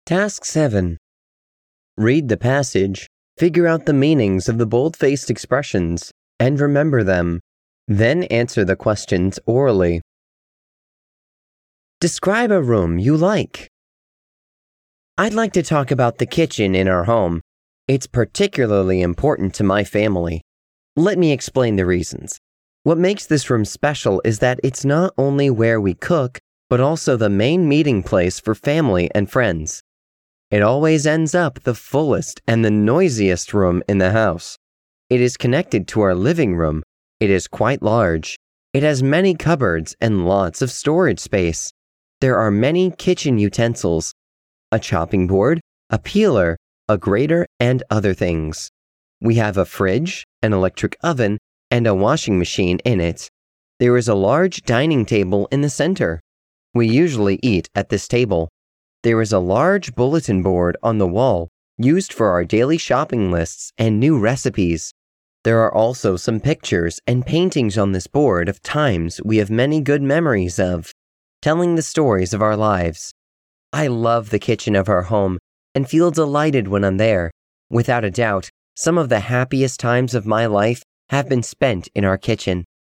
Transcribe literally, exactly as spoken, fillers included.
Task seven. Read the passage, figure out the meanings of the bold-faced expressions, and remember them. Then answer the questions orally. Describe a room you like. I'd like to talk about the kitchen in our home. It's particularly important to my family. Let me explain the reasons. What makes this room special is that it's not only where we cook, but also the main meeting place for family and friends. It always ends up the fullest and the noisiest room in the house. It is connected to our living room. It is quite large. It has many cupboards and lots of storage space. There are many kitchen utensils, a chopping board, a peeler, a grater, and other things. We have a fridge, an electric oven, and a washing machine in it. There is a large dining table in the center. We usually eat at this table. There is a large bulletin board on the wall, used for our daily shopping lists and new recipes. There are also some pictures and paintings on this board of times we have many good memories of, telling the stories of our lives. I love the kitchen of our home and feel delighted when I'm there. Without a doubt, some of the happiest times of my life have been spent in our kitchen.